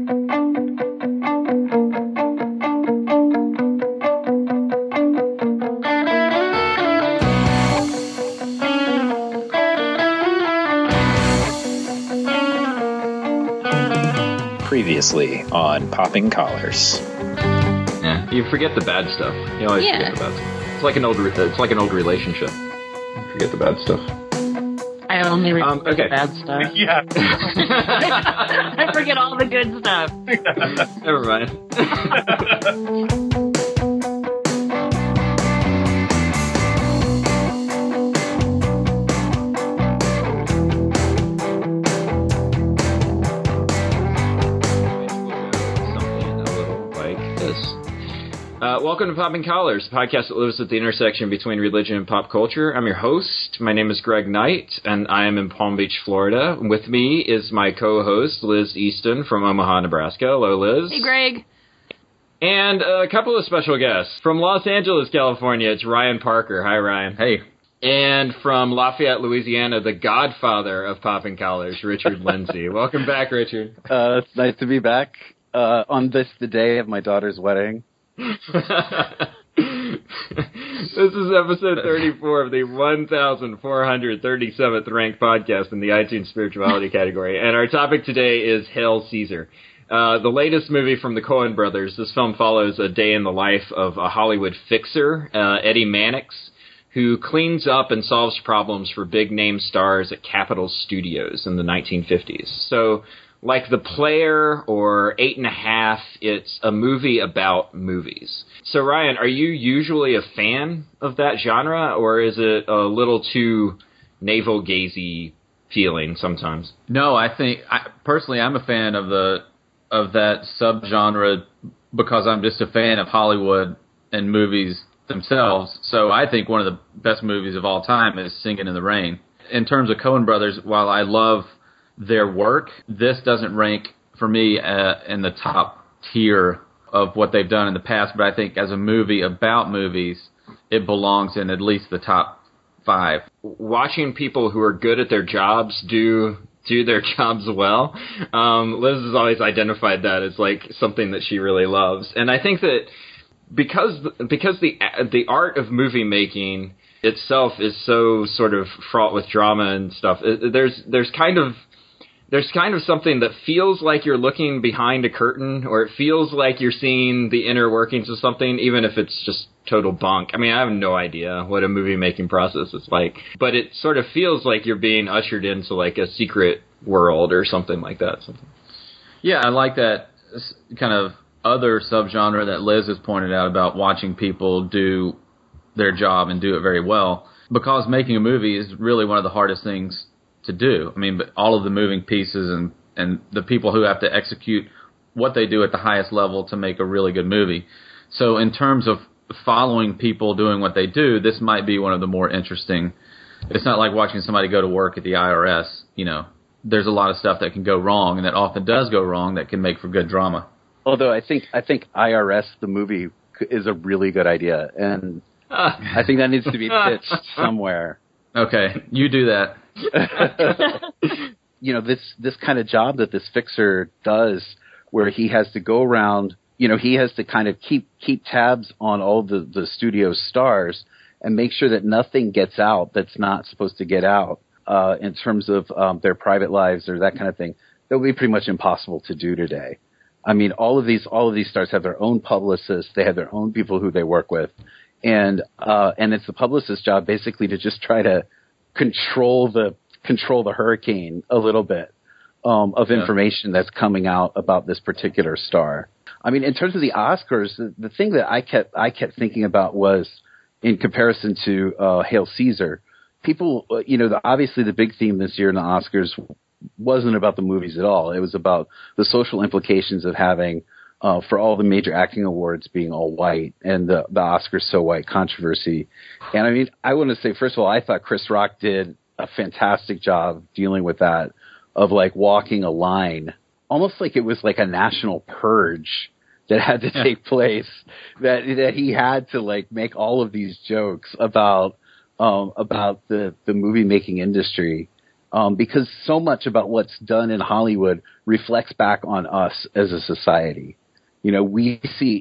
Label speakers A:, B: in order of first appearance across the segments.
A: Previously on Popping Collars.
B: Yeah, you forget the bad stuff. You always forget the bad stuff. It's like an old relationship. You forget the bad stuff.
C: I only remember the bad stuff.
D: Yeah.
C: I forget all the good stuff.
B: Never mind. Welcome to Popping Collars, a podcast that lives at the intersection between religion and pop culture. I'm your host. My name is Greg Knight, and I am in Palm Beach, Florida. With me is my co-host, Liz Easton from Omaha, Nebraska. Hello, Liz.
C: Hey, Greg.
B: And a couple of special guests. From Los Angeles, California, it's Ryan Parker. Hi, Ryan.
E: Hey.
B: And from Lafayette, Louisiana, the godfather of Popping Collars, Richard Lindsay. Welcome back, Richard.
E: It's nice to be back on the day of my daughter's wedding.
B: This is episode 34 of the 1,437th ranked podcast in the iTunes spirituality category, and our topic today is Hail Caesar, the latest movie from the Coen brothers. This film follows a day in the life of a Hollywood fixer, Eddie Mannix, who cleans up and solves problems for big-name stars at Capitol Studios in the 1950s. So, like The Player or 8½, it's a movie about movies. So, Ryan, are you usually a fan of that genre, or is it a little too navel-gazy feeling sometimes?
E: No, personally, I'm a fan of that subgenre because I'm just a fan of Hollywood and movies themselves. So I think one of the best movies of all time is Singing in the Rain. In terms of Coen brothers, while I love their work, this doesn't rank for me in the top tier of what they've done in the past, but I think as a movie about movies, it belongs in at least the top 5.
B: Watching people who are good at their jobs do their jobs well, Liz has always identified that as like something that she really loves. And I think that because the art of movie making itself is so sort of fraught with drama and stuff, there's kind of something that feels like you're looking behind a curtain, or it feels like you're seeing the inner workings of something, even if it's just total bunk. I mean, I have no idea what a movie-making process is like, but it sort of feels like you're being ushered into like a secret world or something like that.
E: Yeah, I like that kind of other subgenre that Liz has pointed out about watching people do their job and do it very well, because making a movie is really one of the hardest things to do. I mean, but all of the moving pieces and the people who have to execute what they do at the highest level to make a really good movie. So in terms of following people doing what they do, this might be one of the more interesting. It's not like watching somebody go to work at the IRS. You know, there's a lot of stuff that can go wrong, and that often does go wrong, that can make for good drama.
F: Although I think IRS, the movie, is a really good idea, and I think that needs to be pitched somewhere.
E: Okay, you do that.
F: You know, this kind of job that this fixer does, where he has to go around, you know, he has to kind of keep tabs on all the studio stars and make sure that nothing gets out that's not supposed to get out in terms of their private lives or that kind of thing. That would be pretty much impossible to do today. I mean, all of these stars have their own publicists. They have their own people who they work with, and it's the publicist's job basically to just try to control the hurricane a little bit of information that's coming out about this particular star. I mean, in terms of the Oscars, the thing that I kept thinking about was, in comparison to Hail Caesar, people, you know, obviously the big theme this year in the Oscars wasn't about the movies at all. It was about the social implications of having, for all the major acting awards being all white, and the Oscars so white controversy. And I mean, I want to say, first of all, I thought Chris Rock did a fantastic job dealing with that, of like walking a line, almost like it was like a national purge that had to take place, that he had to like make all of these jokes about the movie making industry. because so much about what's done in Hollywood reflects back on us as a society. You know, we see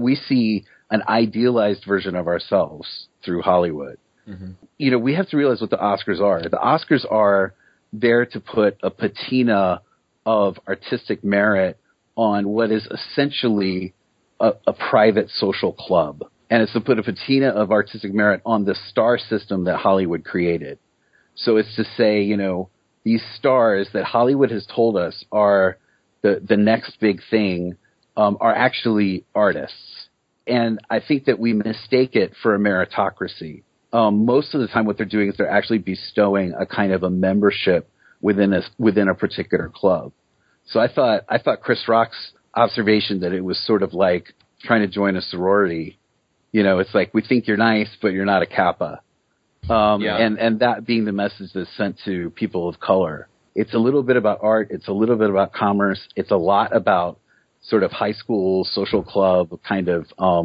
F: an idealized version of ourselves through Hollywood. Mm-hmm. You know, we have to realize what the Oscars are. The Oscars are there to put a patina of artistic merit on what is essentially a private social club. And it's to put a patina of artistic merit on the star system that Hollywood created. So it's to say, you know, these stars that Hollywood has told us are the next big thing are actually artists. And I think that we mistake it for a meritocracy. Most of the time what they're doing is they're actually bestowing a kind of a membership within a particular club. So I thought Chris Rock's observation that it was sort of like trying to join a sorority. You know, it's like, we think you're nice, but you're not a Kappa. And that being the message that's sent to people of color. It's a little bit about art. It's a little bit about commerce. It's a lot about sort of high school social club kind of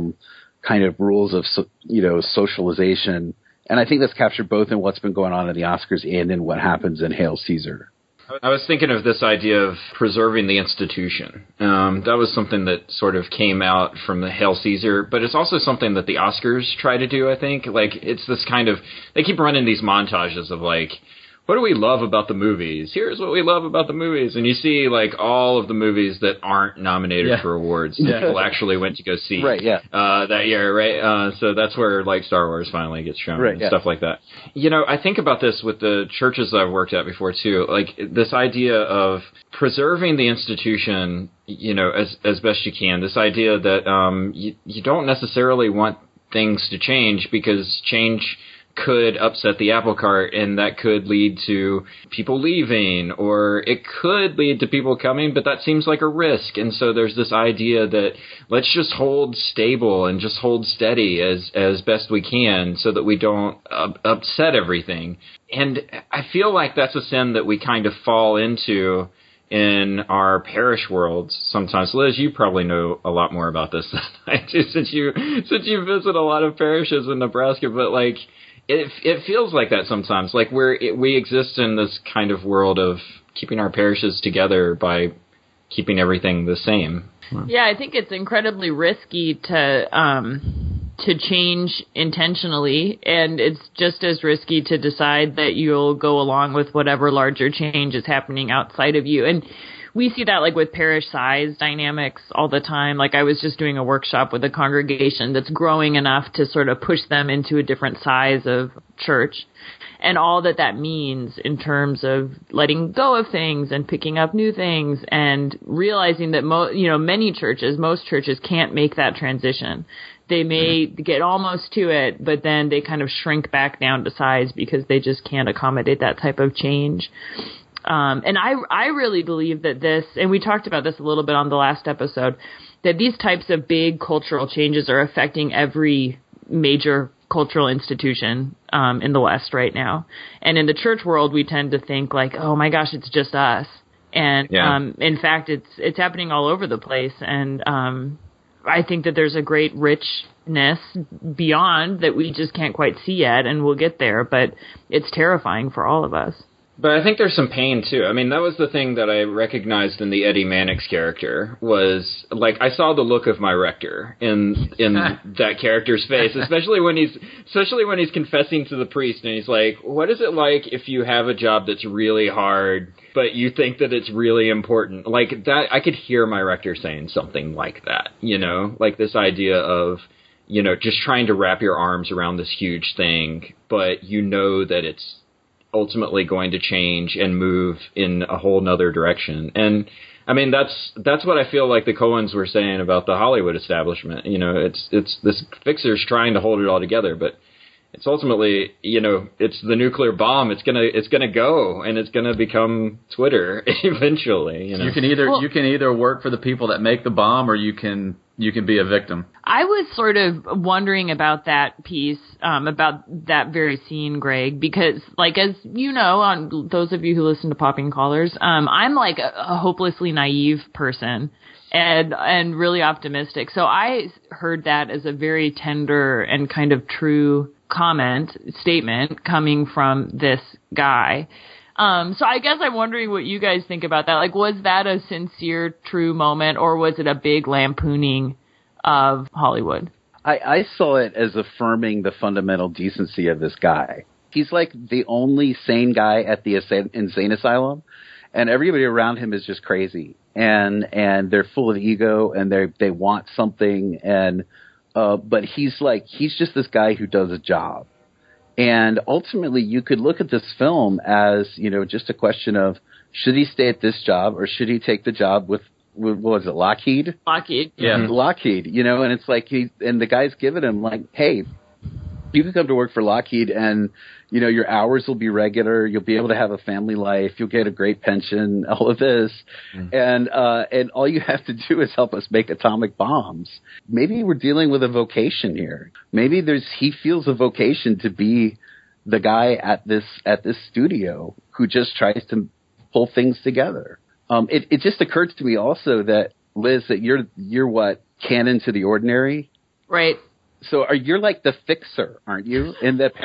F: rules of, socialization. And I think that's captured both in what's been going on in the Oscars and in what happens in Hail Caesar.
B: I was thinking of this idea of preserving the institution. That was something that sort of came out from the Hail Caesar, but it's also something that the Oscars try to do, I think. Like, it's this kind of, they keep running these montages of like, what do we love about the movies? Here's what we love about the movies. And you see, like, all of the movies that aren't nominated for awards that people actually went to go see that year, right? So that's where, like, Star Wars finally gets shown and stuff like that. You know, I think about this with the churches I've worked at before, too. Like, this idea of preserving the institution, you know, as best you can. This idea that you don't necessarily want things to change because change could upset the apple cart, and that could lead to people leaving, or it could lead to people coming, but that seems like a risk. And so there's this idea that let's just hold stable and just hold steady as best we can so that we don't upset everything. And I feel like that's a sin that we kind of fall into in our parish worlds sometimes. Liz, you probably know a lot more about this than I do since you visit a lot of parishes in Nebraska, but like, It feels like that sometimes, like we exist in this kind of world of keeping our parishes together by keeping everything the same.
C: Yeah, I think it's incredibly risky to change intentionally, and it's just as risky to decide that you'll go along with whatever larger change is happening outside of you. And we see that like with parish size dynamics all the time. Like I was just doing a workshop with a congregation that's growing enough to sort of push them into a different size of church, and all that means in terms of letting go of things and picking up new things, and realizing that most churches can't make that transition. They may get almost to it, but then they kind of shrink back down to size because they just can't accommodate that type of change. And I really believe that this, and we talked about this a little bit on the last episode, that these types of big cultural changes are affecting every major cultural institution in the West right now. And in the church world, we tend to think like, oh my gosh, it's just us. And in fact, it's happening all over the place. And I think that there's a great richness beyond that we just can't quite see yet, and we'll get there. But it's terrifying for all of us.
B: But I think there's some pain, too. I mean, that was the thing that I recognized in the Eddie Mannix character was, like, I saw the look of my rector in that character's face, especially when he's confessing to the priest and he's like, what is it like if you have a job that's really hard, but you think that it's really important? Like, that, I could hear my rector saying something like that, you know? Like this idea of, you know, just trying to wrap your arms around this huge thing, but you know that it's ultimately going to change and move in a whole nother direction. And I mean, that's what I feel like the Coens were saying about the Hollywood establishment. You know, it's this fixer's trying to hold it all together, but it's ultimately, you know, it's the nuclear bomb. It's gonna go, and it's gonna become Twitter eventually. You know,
E: you can either work for the people that make the bomb, or you can be a victim.
C: I was sort of wondering about that piece, about that very scene, Greg, because, like, as you know, on those of you who listen to Popping Collars, I'm like a hopelessly naive person and really optimistic. So I heard that as a very tender and kind of true statement coming from this guy. So I guess I'm wondering what you guys think about that. Like, was that a sincere, true moment, or was it a big lampooning of Hollywood?
F: I saw it as affirming the fundamental decency of this guy. He's like the only sane guy at the insane asylum, and everybody around him is just crazy, and they're full of ego, and they want something, and but he's just this guy who does a job. And ultimately, you could look at this film as, just a question of, should he stay at this job or should he take the job with what was it, Lockheed?
C: Lockheed.
E: Yeah.
F: Lockheed, and it's like and the guy's giving him like, hey, you can come to work for Lockheed and, your hours will be regular. You'll be able to have a family life. You'll get a great pension, all of this. And all you have to do is help us make atomic bombs. Maybe we're dealing with a vocation here. Maybe he feels a vocation to be the guy at this studio who just tries to pull things together. It just occurred to me also that, Liz, that you're what, canon to the ordinary?
C: Right.
F: So you're like the fixer, aren't you? In the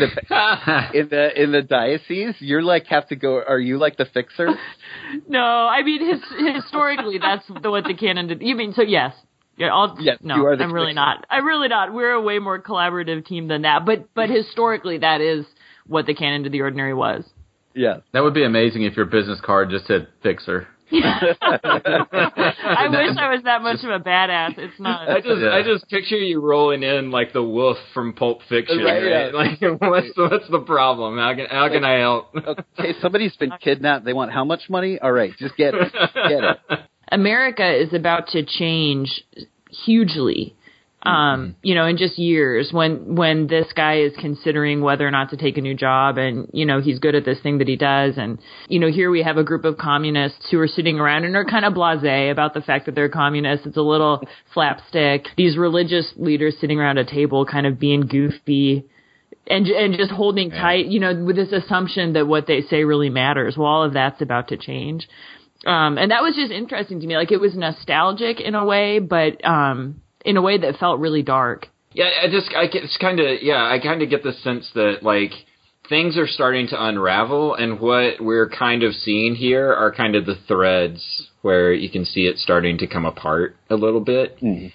F: diocese, you're like have to go. Are you like the fixer?
C: No, I mean historically, that's what the canon did. You mean so? Yes. Yeah.
F: Yes,
C: no,
F: you are the
C: I'm really
F: fixer.
C: not. I'm really not. We're a way more collaborative team than that. But historically, that is what the canon to the ordinary was.
F: Yeah.
E: That would be amazing if your business card just said fixer.
C: I wish I was that much of a badass. It's not.
B: I just picture you rolling in like the wolf from Pulp Fiction.
F: Right,
B: Right?
F: yeah.
B: Like, what's the problem? How can I help?
F: Okay, somebody's been kidnapped. They want how much money? All right, just get it. Get it.
C: America is about to change hugely. In just years when this guy is considering whether or not to take a new job and, he's good at this thing that he does. And, here we have a group of communists who are sitting around and are kind of blasé about the fact that they're communists. It's a little slapstick. These religious leaders sitting around a table kind of being goofy and just holding tight, with this assumption that what they say really matters. Well, all of that's about to change. And that was just interesting to me. Like, it was nostalgic in a way, but, in a way that felt really dark.
B: Yeah, I kind of get the sense that like things are starting to unravel, and what we're kind of seeing here are kind of the threads where you can see it starting to come apart a little bit. Mm.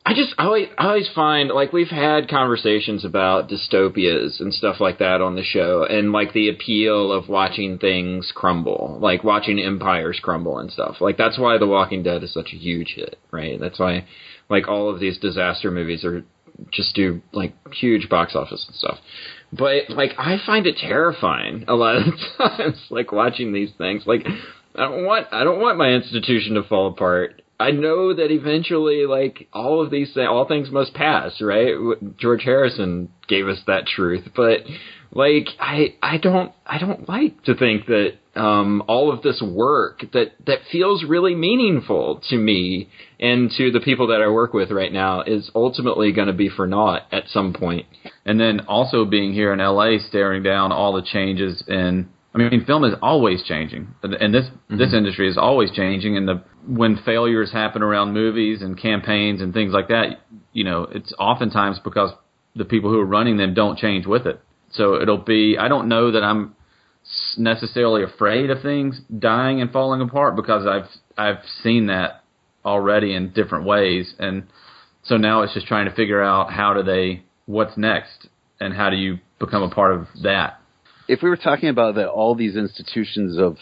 B: I always find, like, we've had conversations about dystopias and stuff like that on the show, and like the appeal of watching things crumble, like watching empires crumble and stuff. Like, that's why The Walking Dead is such a huge hit, right? That's why like all of these disaster movies just do like huge box office and stuff. But like, I find it terrifying a lot of times, like watching these things. Like, I don't want my institution to fall apart. I know that eventually, like, all of these things, all things must pass, right? George Harrison gave us that truth, but like, I don't like to think that all of this work that feels really meaningful to me and to the people that I work with right now is ultimately going to be for naught at some point.
E: And then also being here in LA, staring down all the changes film is always changing, and this industry is always changing. And when failures happen around movies and campaigns and things like that, it's oftentimes because the people who are running them don't change with it. So I don't know that I'm necessarily afraid of things dying and falling apart, because I've seen that already in different ways, and so now it's just trying to figure out what's next, and how do you become a part of that.
F: If we were talking about all these institutions of,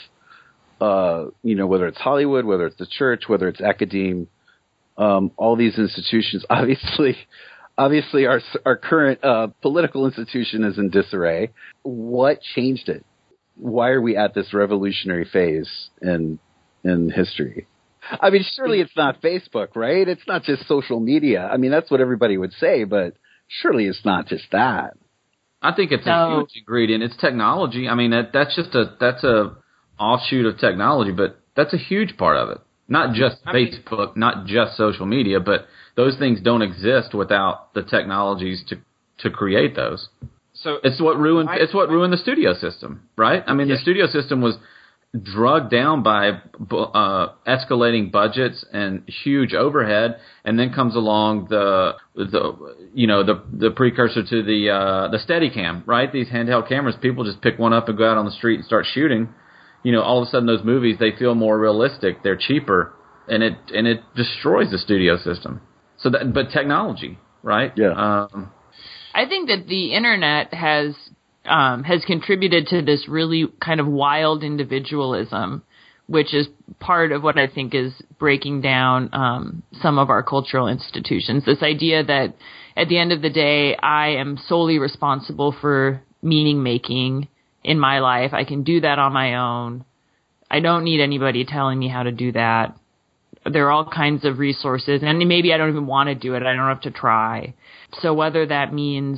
F: whether it's Hollywood, whether it's the church, whether it's academe, all these institutions, obviously our current political institution is in disarray. What changed it? Why are we at this revolutionary phase in history? I mean, surely it's not Facebook, right? It's not just social media. I mean, that's what everybody would say, but surely it's not just that.
E: I think it's a huge ingredient. It's technology. I mean, that's a offshoot of technology, but that's a huge part of it. Not just Facebook, not just social media, but those things don't exist without the technologies to create those.
B: So
E: it's what ruined the studio system, right? I mean, the studio system was drugged down by escalating budgets and huge overhead, and then comes along the precursor to the Steadicam, right? These handheld cameras, people just pick one up and go out on the street and start shooting. All of a sudden those movies, they feel more realistic, they're cheaper, and it destroys the studio system. But technology, right?
F: Yeah.
C: I think that the internet has contributed to this really kind of wild individualism, which is part of what I think is breaking down some of our cultural institutions. This idea that at the end of the day, I am solely responsible for meaning making in my life. I can do that on my own. I don't need anybody telling me how to do that. There are all kinds of resources, and maybe I don't even want to do it. I don't have to try. So whether that means,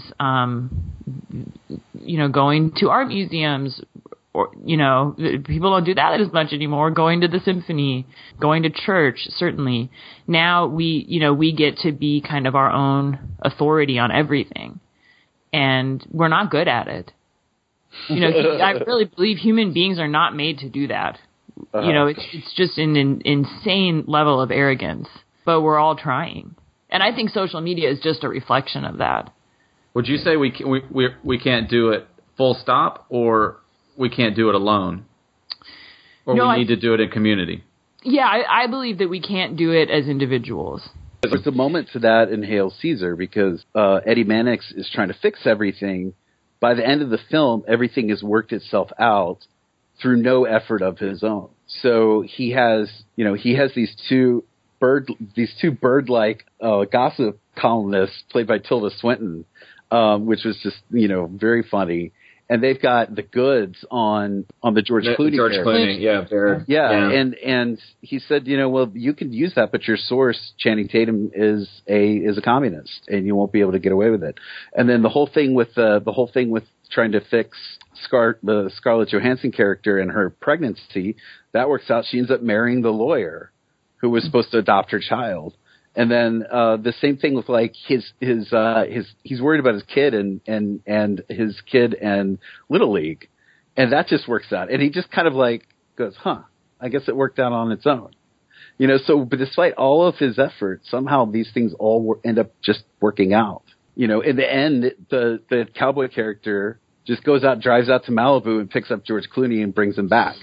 C: going to art museums, or, people don't do that as much anymore, going to the symphony, going to church, certainly. Now we get to be kind of our own authority on everything, and we're not good at it. I really believe human beings are not made to do that. It's just an insane level of arrogance, but we're all trying. And I think social media is just a reflection of that.
E: Would you say we can't do it full stop, or we can't do it alone? Or we need to do it in community?
C: Yeah, I believe that we can't do it as individuals.
F: There's a moment to that in Hail Caesar, because Eddie Mannix is trying to fix everything. By the end of the film, everything has worked itself out through no effort of his own. So he has these two bird-like gossip columnists played by Tilda Swinton, which was just very funny. And they've got the goods on the George Clooney.
B: George Clooney,
F: yeah. And he said, well, you can use that, but your source, Channing Tatum, is a communist, and you won't be able to get away with it. And then the whole thing with trying to fix the Scarlett Johansson character and her pregnancy, that works out. She ends up marrying the lawyer who was supposed to adopt her child. And then the same thing with like his he's worried about his kid and his kid and Little League, and that just works out. And he just kind of like goes, I guess it worked out on its own. But despite all of his efforts, somehow these things all end up just working out. In the end, the cowboy character just goes out, drives out to Malibu and picks up George Clooney and brings him back.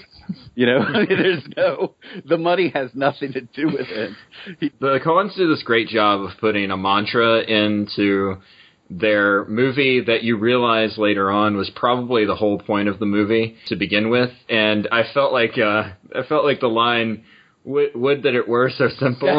F: The money has nothing to do with it.
B: The Coens do this great job of putting a mantra into their movie that you realize later on was probably the whole point of the movie to begin with. And I felt like the line, would that it were so simple.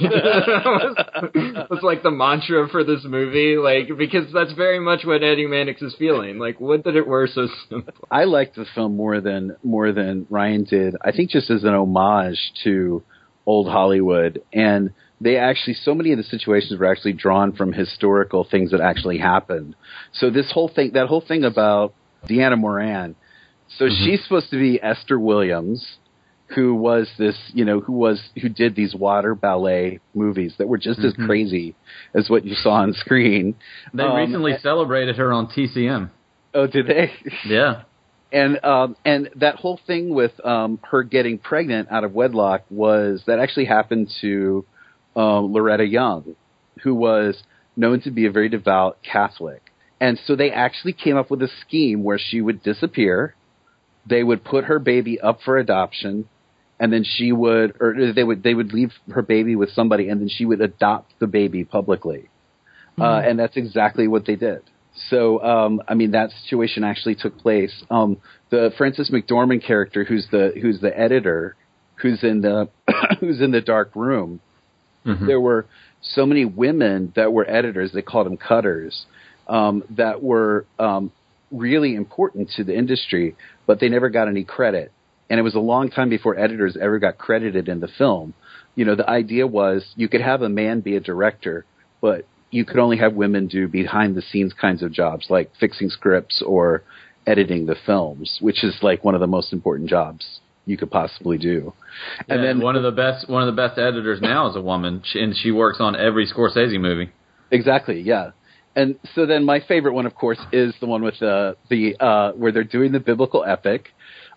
B: was like the mantra for this movie, because that's very much what Eddie Mannix is feeling. Like, would that it were so simple.
F: I liked the film more than Ryan did. I think just as an homage to old Hollywood, and so many of the situations were actually drawn from historical things that actually happened. So that whole thing about Deanna Moran. So she's supposed to be Esther Williams, who did these water ballet movies that were just as crazy as what you saw on screen.
E: They recently celebrated her on TCM.
F: Oh, did they?
E: Yeah.
F: And that whole thing with her getting pregnant out of wedlock that actually happened to Loretta Young, who was known to be a very devout Catholic. And so they actually came up with a scheme where she would disappear. They would put her baby up for adoption, and then they would leave her baby with somebody, and then she would adopt the baby publicly. And that's exactly what they did. So, that situation actually took place. The Frances McDormand character, who's the editor, who's in the dark room. There were so many women that were editors. They called them cutters, that were really important to the industry, but they never got any credit. And it was a long time before editors ever got credited in the film. The idea was you could have a man be a director, but you could only have women do behind-the-scenes kinds of jobs, like fixing scripts or editing the films, which is like one of the most important jobs you could possibly do.
E: And then one of the best editors now is a woman, and she works on every Scorsese movie.
F: Exactly, yeah. And so then my favorite one, of course, is the one with the where they're doing the biblical epic.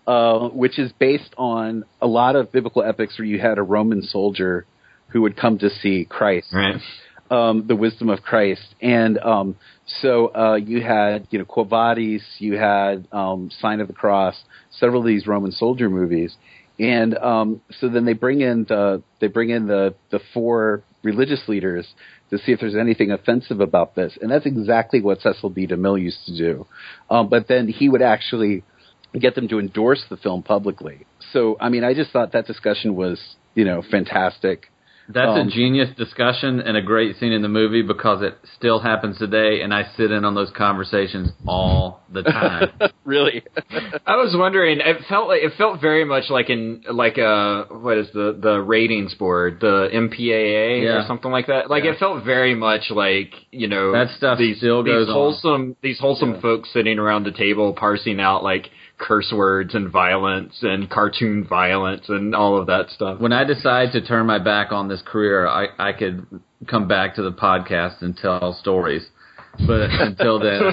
F: which is based on a lot of biblical epics where you had a Roman soldier who would come to see Christ,
B: Right.
F: The wisdom of Christ. And so you had, Quo Vadis, you had Sign of the Cross, several of these Roman soldier movies. And so then they bring in the four religious leaders to see if there's anything offensive about this. And that's exactly what Cecil B. DeMille used to do. But then he would actually get them to endorse the film publicly. So, I mean, I just thought that discussion was, fantastic.
E: That's a genius discussion and a great scene in the movie because it still happens today, and I sit in on those conversations all the time.
F: Really?
B: I was wondering. It felt very much like what is the ratings board, the MPAA or something like that. Like it felt very much like
E: that stuff still goes on.
B: These wholesome folks sitting around the table parsing out like curse words and violence and cartoon violence and all of that stuff.
E: When I decide to turn my back on this career, I could come back to the podcast and tell stories. But until then,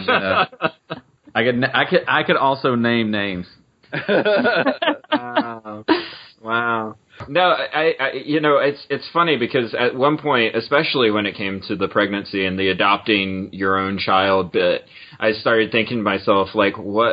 E: I could also name names.
B: Wow. No, it's funny because at one point, especially when it came to the pregnancy and the adopting your own child bit, I started thinking to myself, like,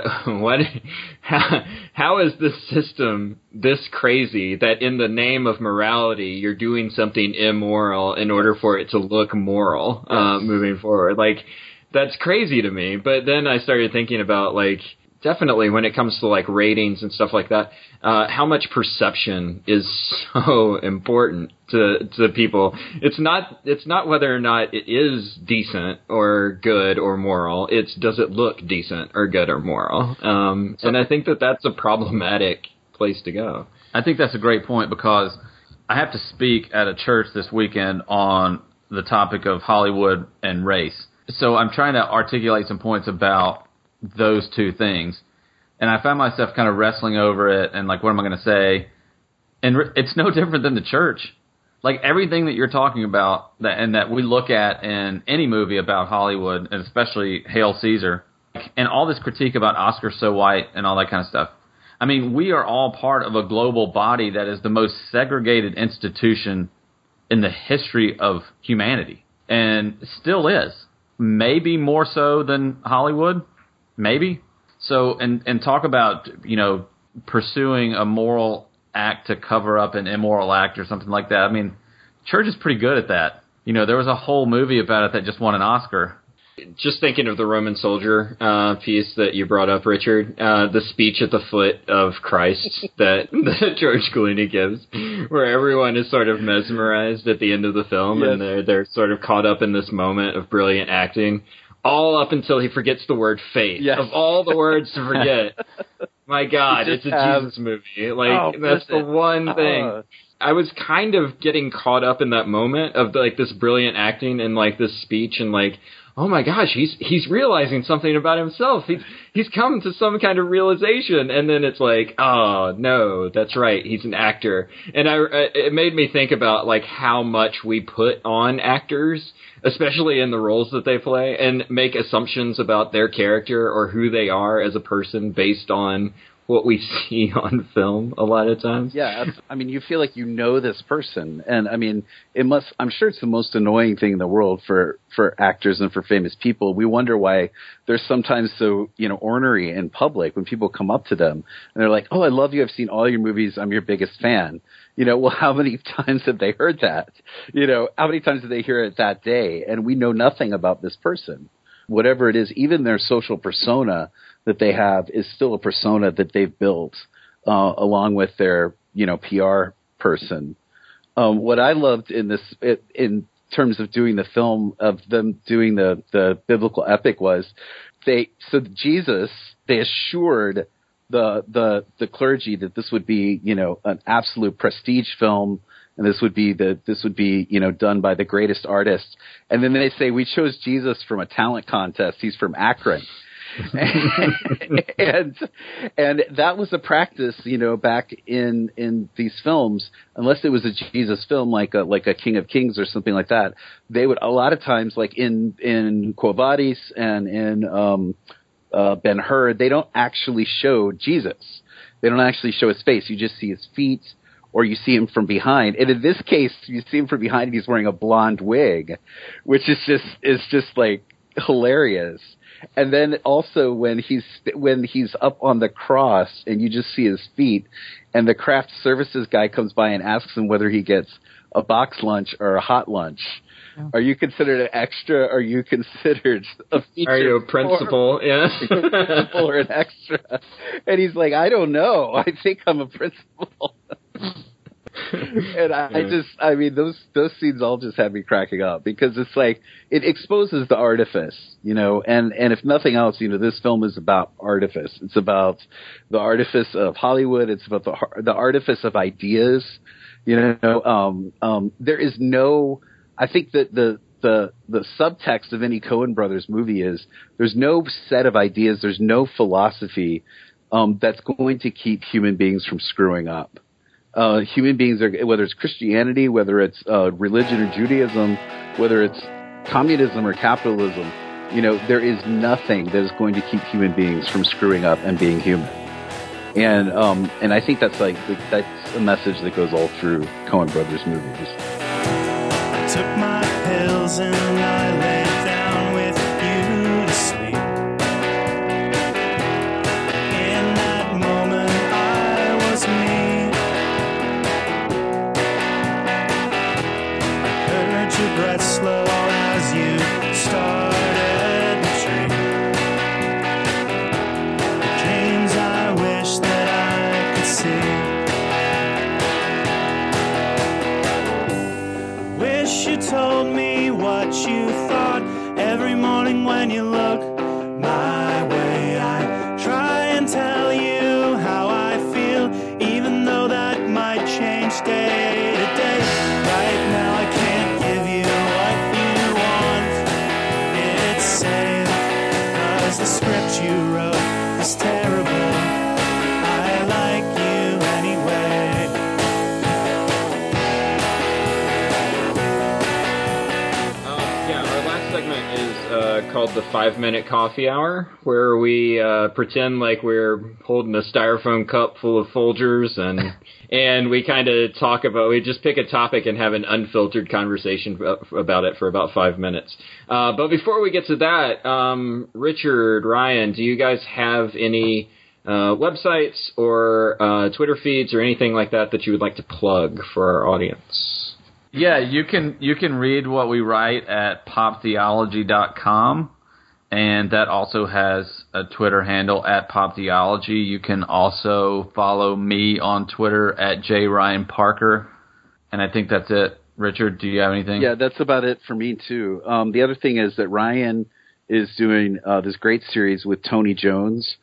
B: how is this system this crazy that in the name of morality, you're doing something immoral in order for it to look moral, moving forward? Like, that's crazy to me. But then I started thinking about, like, definitely when it comes to like ratings and stuff like that, how much perception is so important to people. It's not whether or not it is decent or good or moral. It's does it look decent or good or moral. And I think that's a problematic place to go.
E: I think that's a great point because I have to speak at a church this weekend on the topic of Hollywood and race. So I'm trying to articulate some points about those two things. And I found myself kind of wrestling over it and like, what am I going to say? And it's no different than the church. Like everything that you're talking about that we look at in any movie about Hollywood, and especially Hail Caesar, and all this critique about Oscar So White and all that kind of stuff. I mean, we are all part of a global body that is the most segregated institution in the history of humanity, and still is. Maybe more so than Hollywood. Maybe. So, and talk about, pursuing a moral act to cover up an immoral act or something like that. I mean, church is pretty good at that. There was a whole movie about it that just won an Oscar.
B: Just thinking of the Roman soldier piece that you brought up, Richard, the speech at the foot of Christ that George Clooney gives, where everyone is sort of mesmerized at the end of the film, yes. And they're sort of caught up in this moment of brilliant acting, all up until he forgets the word faith. Yes. Of all the words to forget, my God, it's a Jesus movie. Like that's the one thing. I was kind of getting caught up in that moment of like this brilliant acting and like this speech and like, oh my gosh, he's realizing something about himself. He's come to some kind of realization, and then it's like, oh no, that's right, he's an actor. And it made me think about like how much we put on actors, especially in the roles that they play, and make assumptions about their character or who they are as a person based on what we see on film a lot of times.
F: Yeah, I mean, you feel like you know this person, and I mean, I'm sure it's the most annoying thing in the world for actors and for famous people. We wonder why they're sometimes so, ornery in public when people come up to them and they're like, "Oh, I love you. I've seen all your movies. I'm your biggest fan." Well, how many times have they heard that? How many times did they hear it that day? And we know nothing about this person. Whatever it is, even their social persona that they have is still a persona that they've built along with their, PR person. What I loved in this, in terms of doing the film, of them doing the biblical epic, was they assured the clergy that this would be, an absolute prestige film. And this would be done by the greatest artists. And then they say, we chose Jesus from a talent contest. He's from Akron. and that was a practice, back in these films, unless it was a Jesus film, like a King of Kings or something like that. They would, a lot of times, like in Quo Vadis and in Ben-Hur, they don't actually show Jesus. They don't actually show his face. You just see his feet, or you see him from behind. And in this case, you see him from behind, and he's wearing a blonde wig, which is just like hilarious. And then also when he's up on the cross, and you just see his feet, and the craft services guy comes by and asks him whether he gets a box lunch or a hot lunch. Yeah. Are you considered an extra? Or are you considered a feature?
B: Are you a principal? Yeah.
F: Are you a principal or an extra? And he's like, I don't know. I think I'm a principal. And I mean, those scenes all just had me cracking up, because it's like, it exposes the artifice, you know, and if nothing else, you know, this film is about artifice. It's about the artifice of Hollywood. It's about the artifice of ideas, you know. There is no, I think that the subtext of any Coen Brothers movie is there's no set of ideas, there's no philosophy that's going to keep human beings from screwing up. Human beings are, whether it's Christianity, whether it's religion or Judaism, whether it's communism or capitalism, you know, there is nothing that is going to keep human beings from screwing up and being human. And I think that's a message that goes all through Coen Brothers movies.
D: I took my pills and I lay down with you to sleep. In that moment I was me. Your breath slow as you started to dream. The dreams I wish that I could see. Wish you told me what you thought every morning when you look my way. I try and tell you how I feel, even though that might change day to day. Right now I can't give you what you want. It's safe, 'cause the script you wrote is terrible. I like you anyway.
B: Our last segment is called the 5-Minute Coffee Hour, where we pretend like we're holding a styrofoam cup full of Folgers, and we kind of we just pick a topic and have an unfiltered conversation about it for about 5 minutes. But before we get to that, Richard, Ryan, do you guys have any websites or Twitter feeds or anything like that you would like to plug for our audience?
E: Yeah, you can read what we write at poptheology.com, and that also has a Twitter handle at poptheology. You can also follow me on Twitter at jryanparker, and I think that's it. Richard, do you have anything?
F: Yeah, that's about it for me too. The other thing is that Ryan is doing this great series with Tony Jones.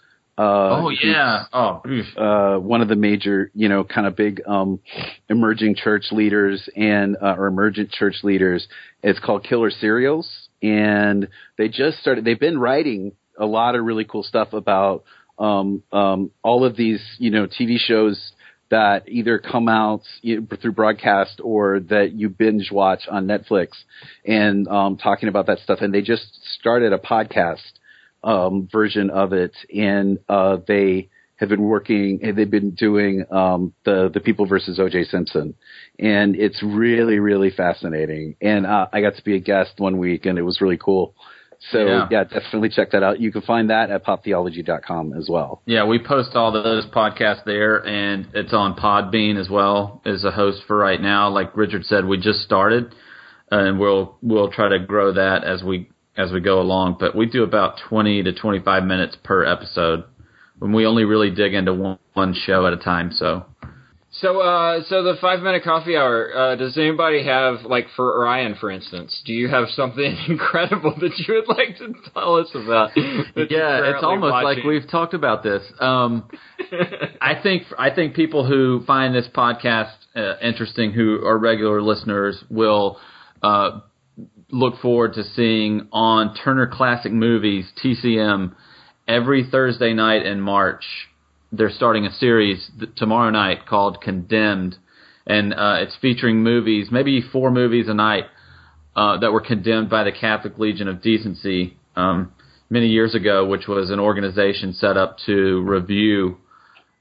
F: One of the major, you know, kind of big emerging church leaders or emergent church leaders. It's called Killer Serials, and they've been writing a lot of really cool stuff about all of these, you know, TV shows that either come out through broadcast or that you binge watch on Netflix, and talking about that stuff. And they just started a podcast version of it, and they have been they've been doing the People versus O.J. Simpson, and it's really, really fascinating. And I got to be a guest one week, and it was really cool. So yeah, definitely check that out. You can find that at poptheology.com as well.
E: Yeah, we post all those podcasts there, and it's on Podbean as well as a host for right now. Like Richard said, we just started, and we'll try to grow that as we go along, but we do about 20 to 25 minutes per episode when we only really dig into one show at a time. So the 5-Minute Coffee Hour, does anybody have, like for Ryan, for instance, do you have something incredible that you would like to tell us about? Yeah, it's almost watching? Like we've talked about this. I think people who find this podcast interesting, who are regular listeners, will look forward to seeing on Turner Classic Movies, TCM, every Thursday night in March. They're starting a series tomorrow night called Condemned, and it's featuring movies, maybe 4 movies a night, that were condemned by the Catholic Legion of Decency many years ago, which was an organization set up to review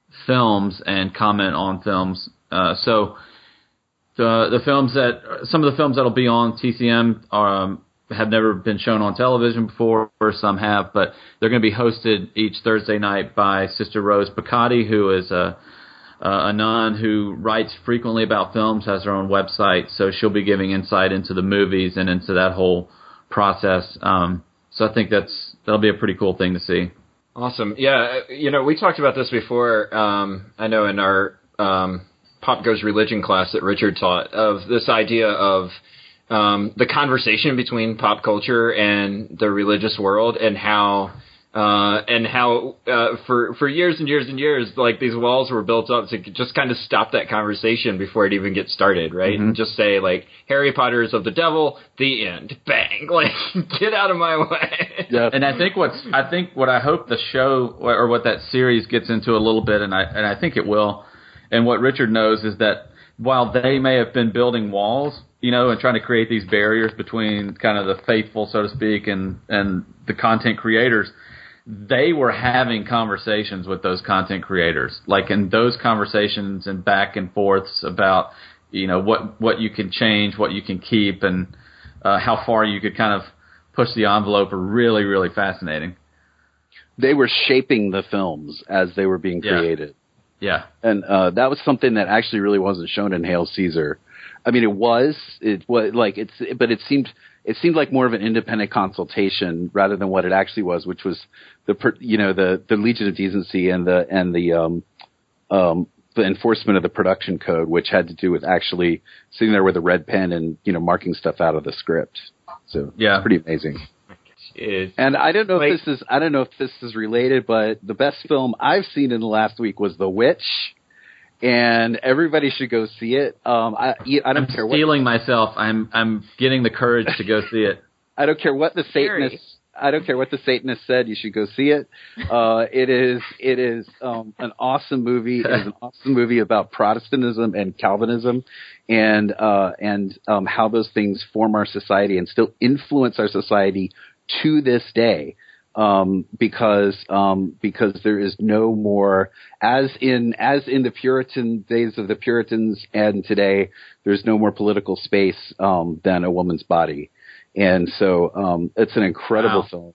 E: films and comment on films. So the films some of the films that'll be on TCM have never been shown on television before, or some have, but they're going to be hosted each Thursday night by Sister Rose Picotti, who is a nun who writes frequently about films, has her own website, so she'll be giving insight into the movies and into that whole process. So I think that'll be a pretty cool thing to see.
B: Awesome. Yeah, we talked about this before, I know in our Pop Goes Religion class that Richard taught, of this idea of the conversation between pop culture and the religious world, and how for years and years and years, like, these walls were built up to just kind of stop that conversation before it even gets started, right?
F: Mm-hmm.
B: And just say, like, Harry Potter is of the devil, the end, bang, like, get out of my way.
F: Yeah.
E: And I think what I hope the show or what that series gets into a little bit, and I think it will, and what Richard knows is that while they may have been building walls, and trying to create these barriers between kind of the faithful, so to speak, and the content creators, they were having conversations with those content creators, like in those conversations and back and forths about, what you can change, what you can keep, and how far you could kind of push the envelope, are really, really fascinating.
F: They were shaping the films as they were being created.
E: Yeah.
F: And that was something that actually really wasn't shown in Hail Caesar. I mean, it was like but it seemed like more of an independent consultation rather than what it actually was, which was the Legion of Decency and the enforcement of the production code, which had to do with actually sitting there with a red pen and marking stuff out of the script. So
E: yeah,
F: it's pretty amazing. And I don't know if this is related, but the best film I've seen in the last week was The Witch. And everybody should go see it. I don't care what.
E: Stealing myself. I'm getting the courage to go see it.
F: I don't care what the Satanists. I don't care what the Satanists said. You should go see it. It is an awesome movie. It is an awesome movie about Protestantism and Calvinism, and how those things form our society and still influence our society to this day. Because there is no more, as in the Puritan days of the Puritans and today, there's no more political space than a woman's body, and so it's an incredible film.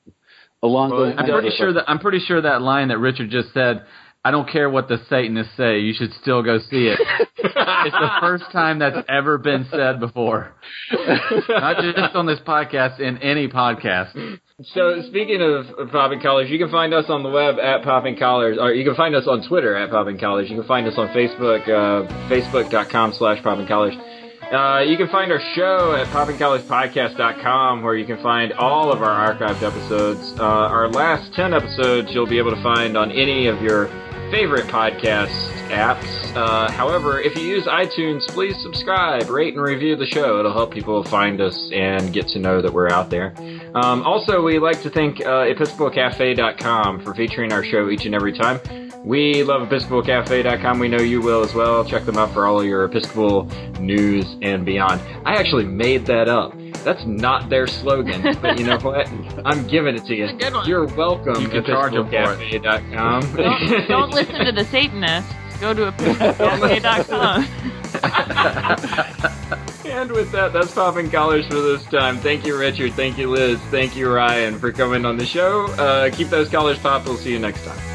E: I'm pretty sure that line that Richard just said, I don't care what the Satanists say, you should still go see it. It's the first time that's ever been said before. Not just on this podcast, in any podcast.
B: So, speaking of Popping Collars, you can find us on the web at Popping Collars, or you can find us on Twitter at Popping Collars. You can find us on Facebook, facebook.com/Popping Collars. You can find our show at poppingcollarspodcast.com, where you can find all of our archived episodes. Our last 10 episodes you'll be able to find on any of your favorite podcast apps. However, if you use iTunes, please subscribe, rate, and review the show. It'll help people find us and get to know that we're out there. Also, we like to thank EpiscopalCafe.com for featuring our show each and every time. We love EpiscopalCafe.com. We know you will as well. Check them out for all of your Episcopal news and beyond. I actually made that up. That's not their slogan, but you know what? I'm giving it to you.
C: Good one.
B: You're welcome.
E: You can charge them for it.
B: EpiscopalCafe.com.
C: Don't listen to the Satanists. Go to EpiscopalCafe.com.
B: And with that, that's Popping Collars for this time. Thank you, Richard. Thank you, Liz. Thank you, Ryan, for coming on the show. Keep those collars popped. We'll see you next time.